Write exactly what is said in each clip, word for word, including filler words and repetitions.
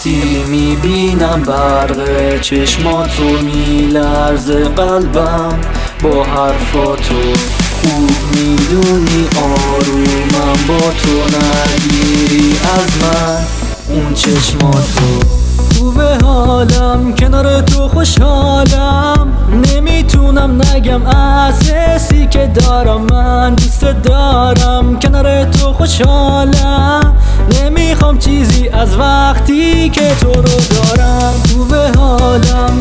وقتی میبینم برق چشماتو میلرزه قلبم با حرفاتو خوب میدونی آرومم با تو نگیری از من اون چشماتو. خوبه حالم کنار تو خوشحالم نمیتونم نگم از حسی که دارم من دوست دارم کنار تو خوشحالم نمیخوام چیزی از وقتی که تو رو دارم. خوبه حالم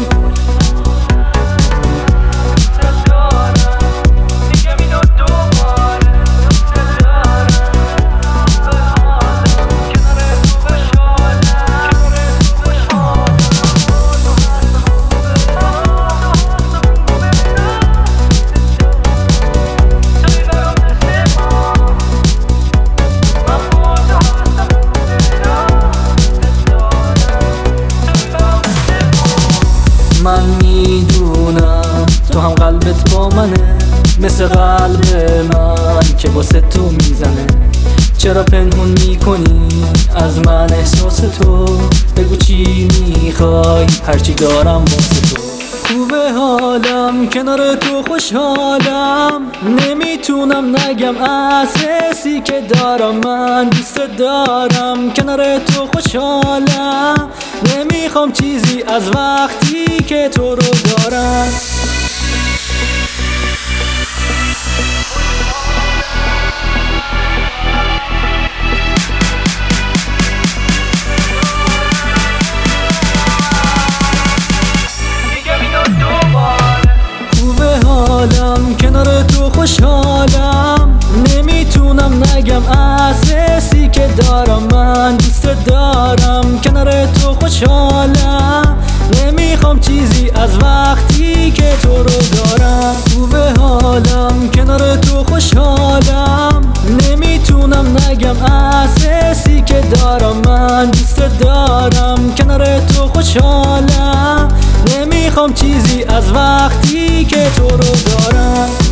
من میدونم تو هم قلبت با منه مثل قلب من که واسه تو میزنه. چرا پنهون میکنی از من احساس تو؟ بگو چی میخوای هرچی دارم واسه تو. خوبه حالم کنار تو خوشحالم نمیتونم نگم از حسی که دارم من دوست دارم کنار تو خوشحالم نمیخوام چیزی از وقتی که تو رو دارم. حالم کنار تو خوشحالم نمیتونم نگم از حسی که دارم من دوست دارم کنار تو خوشحالم نمیخوام چیزی از وقتی که تو رو دارم. خوبه حالم کنار تو خوشحالم نمیتونم نگم از حسی که دارم من دوست دارم کنار تو خوشحالم نمیخوام چیزی از وقتی که تو رو دارم.